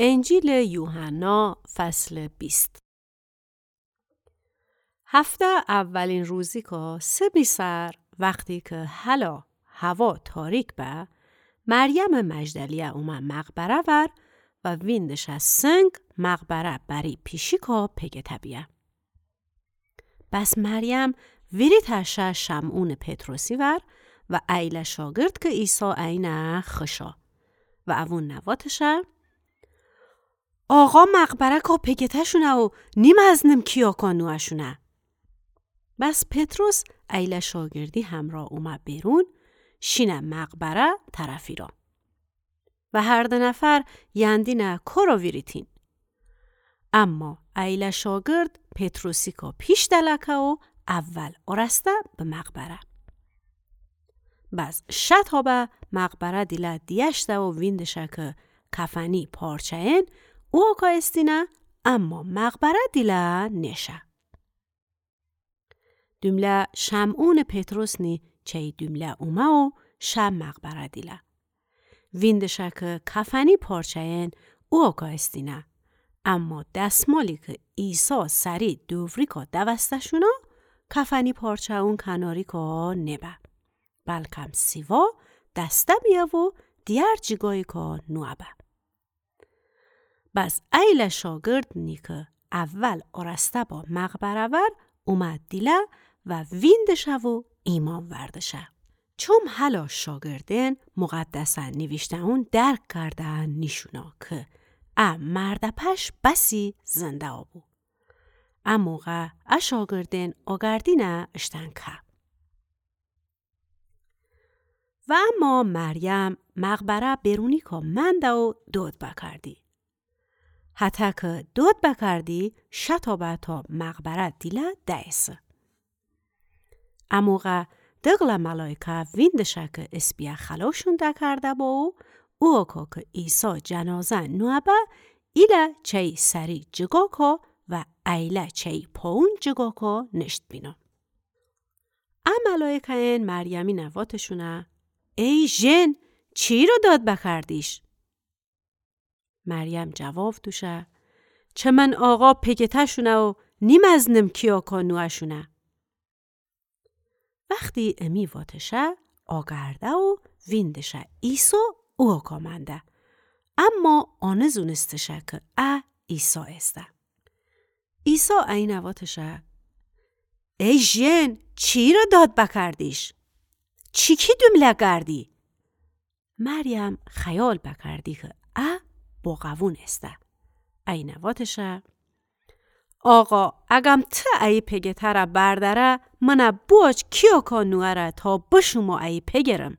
انجیل یوحنا فصل 20. هفته اولین روزی که سه سر وقتی که حالا هوا تاریک به مریم مجدلیه اومه مقبره ور و ویندش از سنگ مقبره بری پیشی که پگه تبیه. بس مریم ویری تشه شمعون پتروسی ور و ایل شاگرد که عیسی اینه خشا و اون نواتشه آقا مقبره که پگتشونه و نیم از نم کیا کانوشونه. بس پتروس ایل شاگردی همراه اومه بیرون شینه مقبره طرفی را و هر دو نفر یندینه کرا ویریتین. اما ایل شاگرد پتروسی که پیش دلکه و اول ارسته به مقبره. بس شتابه مقبره دیله دیشته و ویندشه که کفنی پارچه این او که استینه اما مقبره دیله نشه. دومله شمعون پتروس نی چه دومله اومه و شم مقبره دیله. ویندشه که کفنی پارچه این او که استینه اما دستمالی که عیسی سری دووری که دوسته شونه کفنی پارچه اون کناری که نبه. بلکم سیوا دسته بیه و دیار جگایی که نوبه. بس ایل شاگرد نی که اول ارسته با مقبره ور اومد دیله و ویندشه و ایمان وردشه. چون حالا شاگردین مقدسن نوشته اون درک کرده نیشونا که مردپش بسی زنده آبو. موقع شاگردین آگردینه اشتن که. و اما مریم مقبره بیرونی که منده و دود بکردی. حتی که دود بکردی شتابه تا مقبره دیله دایسه. موقع دقل ملائکه ویندشه که اسبیه خلاشونده کرده با او که عیسی جنازه نوبه ایله چه سری جگا که و ایله چه پاون جگا که نشت بینا. ملائکه این مریمی نواتشونه ای جن چی رو داد بکردیش؟ مریم جواب دوشه چه من آقا پگتشونه و نیم از نم کیا کانوشونه. وقتی امی واتشه آگرده و ویندشه عیسی او کامنده اما آنه زونستشه که عیسی استه. عیسی این واتشه ای جن چی رو داد بکردیش؟ چی کی دومله گردی؟ مریم خیال بکردی که با قوون استه. این واتشه آقا اگم تا ای پگه تره برداره منه بوچ کیا کانواره تا بشوما ای پگرم.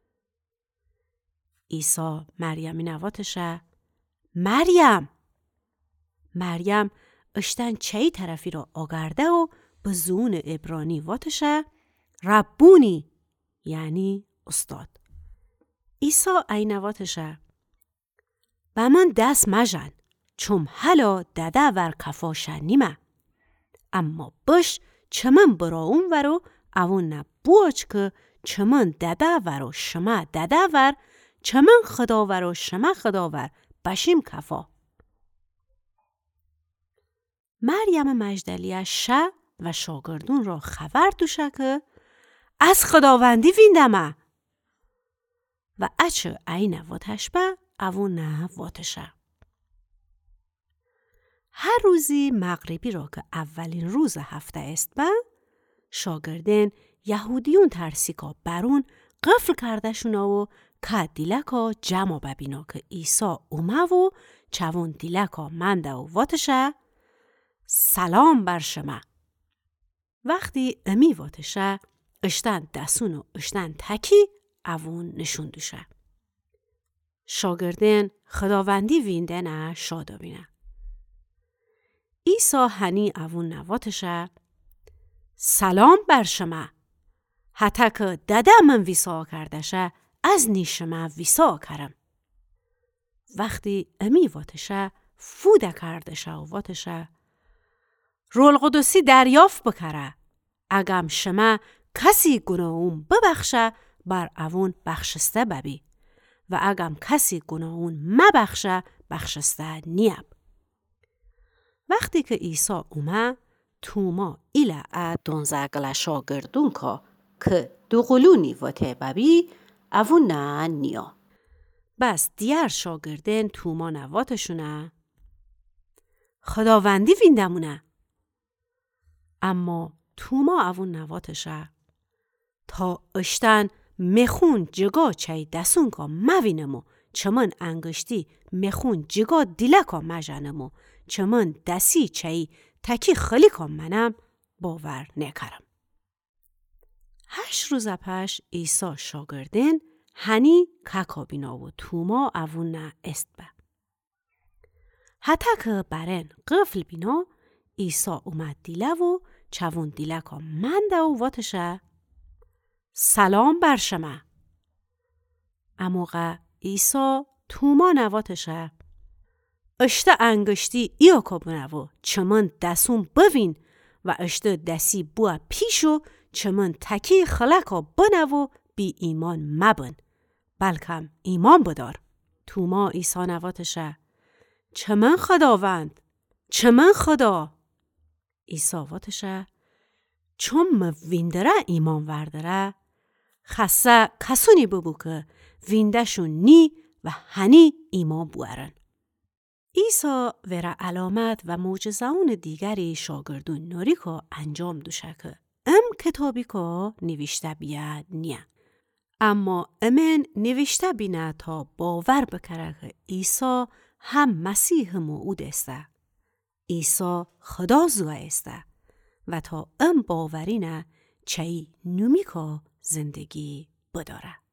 عیسی مریم نواتشه مریم اشتن چه طرفی را آگرده و به زون عبرانی واتشه ربونی یعنی استاد. عیسی این واتشه با من دست مجن چون حالا دده ور کفاشه نیمه اما بش چمن برا اون ورو اون نبوچ که چمن دده ورو شما دده ور چمن خدا ورو شما خدا ور بشیم کفا. مریم مجدلیه شه و شاگردون را خبر دوشه که از خداوندی ویندمه و اچه این واتش به اون واتشه. هر روزی مغربی را که اولین روز هفته است به شاگردین یهودیون ترسیکا برون قفل کرده شونا و که دیلکا جمع ببینا که عیسی اومه و چون دیلکا منده و واتشه سلام بر شما. وقتی امی واتشه اشتن دسون و اشتن تکی اون نشون دوشه. شاگردین خداوندی ویندن شادا بینه. عیسی هنی اون نواتشه سلام بر شما. حتی که دده من ویسا کردشه از نیشما ویسا کرم. وقتی امی واتشه فوده کردشه و واتشه رول قدسی دریافت بکره. اگم شما کسی گناهون ببخشه بر اون بخشسته ببی و اگم کسی گناهون مبخشه بخشسته نیب. وقتی که عیسی اومه توما ایله دونزگل شاگردون که دوغلونی وته ببی اوون نه نیا. بس دیار شاگردن توما نواتشونه خداوندی ویندمونه. اما توما اوون نواتشه تا اشتن مخون جگا چای دستون که موینمو چمن انگشتی مخون جگا دیله که مجنمو چمن دستی چای تکی خلی که منم باور نکرم. 8 روز پش عیسی شاگردن هنی که بینا و توما اوون نه است به. حتی که برن قفل بینا عیسی اومد دیله و چوون دیله که من دو واتشه سلام بر شما. اموقع عیسی توما نواتشه اشته انگشتی ایا که بنو چمن دستون بوین و اشته دستی بوا پیشو چمن تکی خلقا بنو بی ایمان مبن بلکم ایمان بدار. توما عیسی نواتشه چمن خداوند چمن خدا. عیسی واتشه چون ویندره ایمان وردره خسته کسونی ببو که ویندهشون نی و هنی ایمان بورن. عیسی وره علامت و معجزه‌ون دیگری شاگردون نوری که انجام دوشه که کتابی که نوشته بیاد نیه. اما امن نوشته بینه تا باور بکره که عیسی هم مسیح موعود است. عیسی خدا زوه است و تا باورینه چایی نومی که زندگی بداره.